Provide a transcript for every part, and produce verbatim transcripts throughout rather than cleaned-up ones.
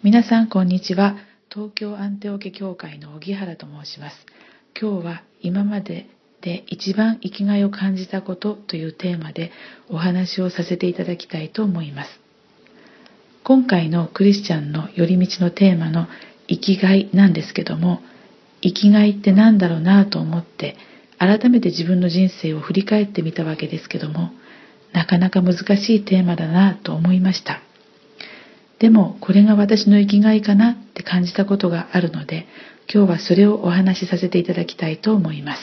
皆さんこんにちは。東京アンテオ家教会の荻原と申します。今日は今までで一番生きがいを感じたことというテーマでお話をさせていただきたいと思います。今回のクリスチャンの寄り道のテーマの生きがいなんですけども、生きがいって何だろうなと思って改めて自分の人生を振り返ってみたわけですけども、なかなか難しいテーマだなと思いました。でもこれが私の生きがいかなって感じたことがあるので、今日はそれをお話しさせていただきたいと思います。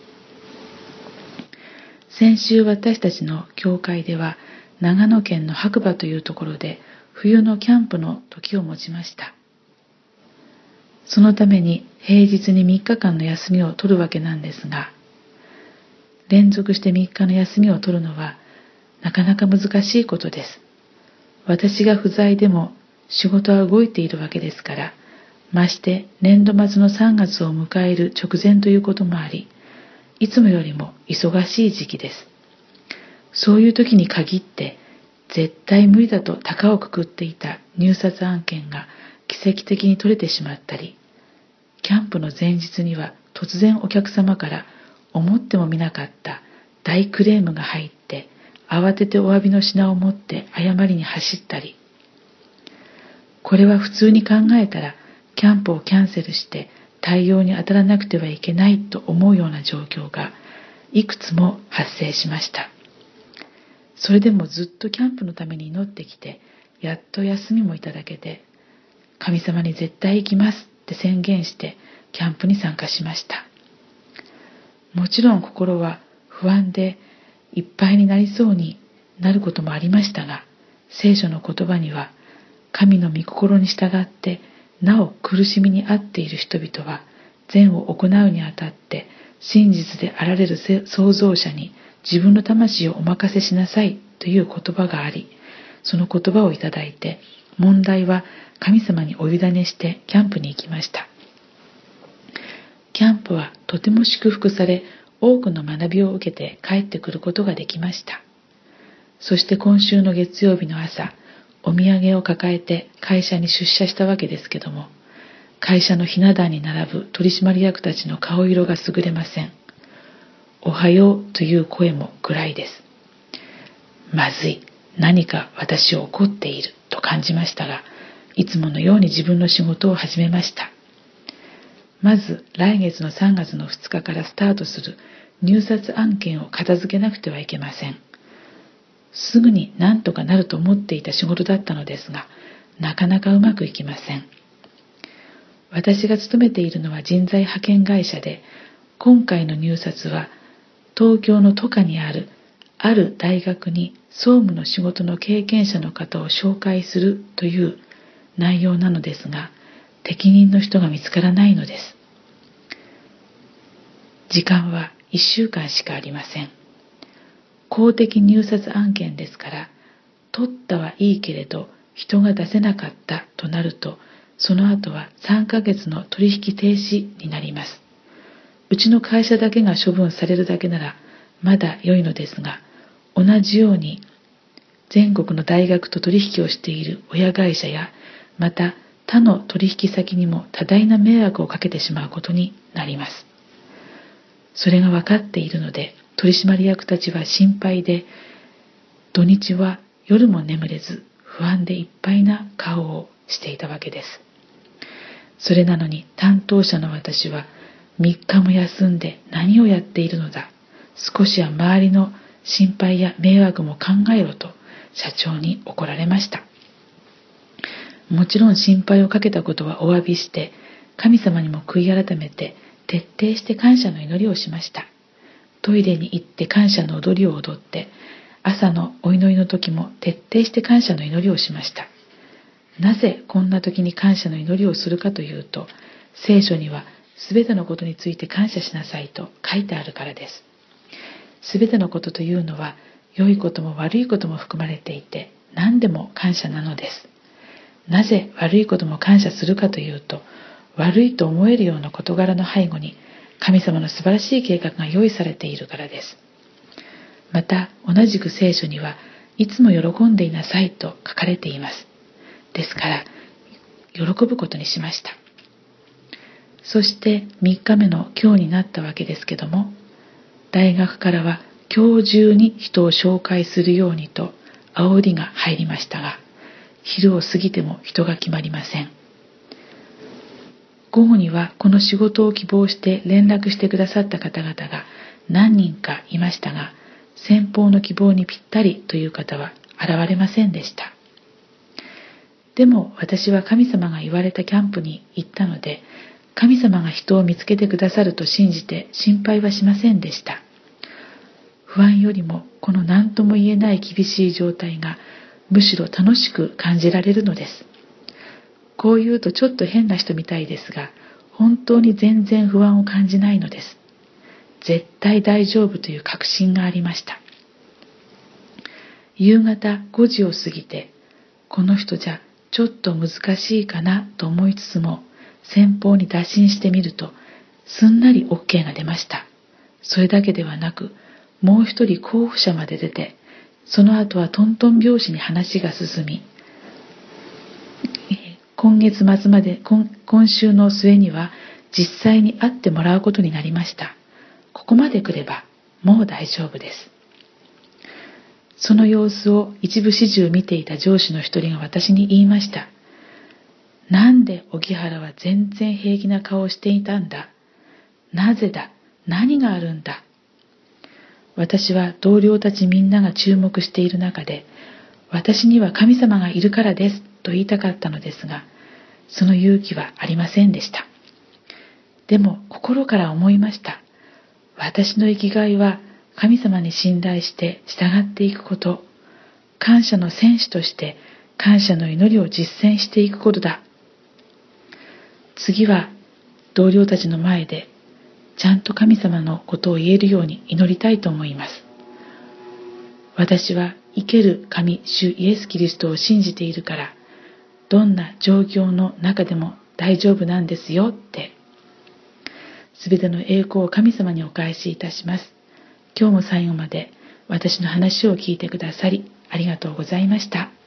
先週私たちの教会では長野県の白馬というところで冬のキャンプの時を持ちました。そのために平日にみっかかんの休みを取るわけなんですが、連続してみっかの休みを取るのはなかなか難しいことです。私が不在でも仕事は動いているわけですから、まして年度末のさんがつを迎える直前ということもあり、いつもよりも忙しい時期です。そういう時に限って絶対無理だと高をくくっていた入札案件が奇跡的に取れてしまったり、キャンプの前日には突然お客様から思ってもみなかった大クレームが入って、慌ててお詫びの品を持って謝りに走ったり、これは普通に考えたらキャンプをキャンセルして対応に当たらなくてはいけないと思うような状況がいくつも発生しました。それでもずっとキャンプのために祈ってきて、やっと休みもいただけて、神様に絶対行きますって宣言してキャンプに参加しました。もちろん心は不安でいっぱいになりそうになることもありましたが、聖書の言葉には、神の御心に従ってなお苦しみに遭っている人々は善を行うにあたって真実であられる創造者に自分の魂をお任せしなさいという言葉があり、その言葉をいただいて、問題は神様にお委ねしてキャンプに行きました。キャンプはとても祝福され、多くの学びを受けて帰ってくることができました。そして今週の月曜日の朝、お土産を抱えて会社に出社したわけですけども、会社のひな壇に並ぶ取締役たちの顔色が優れません。おはようという声も暗いです。まずい、何か私を怒っていると感じましたが、いつものように自分の仕事を始めました。まず来月のさんがつのふつかからスタートする入札案件を片付けなくてはいけません。すぐに何とかなると思っていた仕事だったのですが、なかなかうまくいきません。私が勤めているのは人材派遣会社で、今回の入札は東京の都下にあるある大学に総務の仕事の経験者の方を紹介するという内容なのですが、適任の人が見つからないのです。時間はいっしゅうかんしかありません。公的入札案件ですから、取ったはいいけれど人が出せなかったとなると、その後はさんかげつの取引停止になります。うちの会社だけが処分されるだけならまだ良いのですが、同じように全国の大学と取引をしている親会社や、また他の取引先にも多大な迷惑をかけてしまうことになります。それが分かっているので、取締役たちは心配で、土日は夜も眠れず不安でいっぱいな顔をしていたわけです。それなのに担当者の私はみっかも休んで何をやっているのだ、少しは周りの心配や迷惑も考えろと社長に怒られました。もちろん心配をかけたことはお詫びして、神様にも悔い改めて徹底して感謝の祈りをしました。トイレに行って感謝の踊りを踊って、朝のお祈りの時も徹底して感謝の祈りをしました。なぜこんな時に感謝の祈りをするかというと、聖書にはすべてのことについて感謝しなさいと書いてあるからです。すべてのことというのは良いことも悪いことも含まれていて、何でも感謝なのです。なぜ悪いことも感謝するかというと、悪いと思えるような事柄の背後に神様の素晴らしい計画が用意されているからです。また同じく聖書にはいつも喜んでいなさいと書かれています。ですから喜ぶことにしました。そしてみっかめの今日になったわけですけども、大学からは今日中に人を紹介するようにと煽りが入りましたが、昼を過ぎても人が決まりません。午後にはこの仕事を希望して連絡してくださった方々が何人かいましたが、先方の希望にぴったりという方は現れませんでした。でも私は神様が言われたキャンプに行ったので、神様が人を見つけてくださると信じて心配はしませんでした。不安よりもこの何とも言えない厳しい状態がむしろ楽しく感じられるのです。こう言うとちょっと変な人みたいですが、本当に全然不安を感じないのです。絶対大丈夫という確信がありました。夕方ごじを過ぎて、この人じゃちょっと難しいかなと思いつつも、先方に打診してみると、すんなり オーケー が出ました。それだけではなく、もう一人候補者まで出て、その後はトントン拍子に話が進み、今月末まで 今, 今週の末には実際に会ってもらうことになりました。ここまで来ればもう大丈夫です。その様子を一部始終見ていた上司の一人が私に言いました。なんで荻原は全然平気な顔をしていたんだ。なぜだ。何があるんだ。私は同僚たちみんなが注目している中で、私には神様がいるからですと言いたかったのですが、その勇気はありませんでした。でも心から思いました。私の生きがいは神様に信頼して従っていくこと、感謝の戦士として感謝の祈りを実践していくことだ。次は同僚たちの前でちゃんと神様のことを言えるように祈りたいと思います。私は生ける神主イエス・キリストを信じているから、どんな状況の中でも大丈夫なんですよって。すべての栄光を神様にお返しいたします。今日も最後まで私の話を聞いてくださりありがとうございました。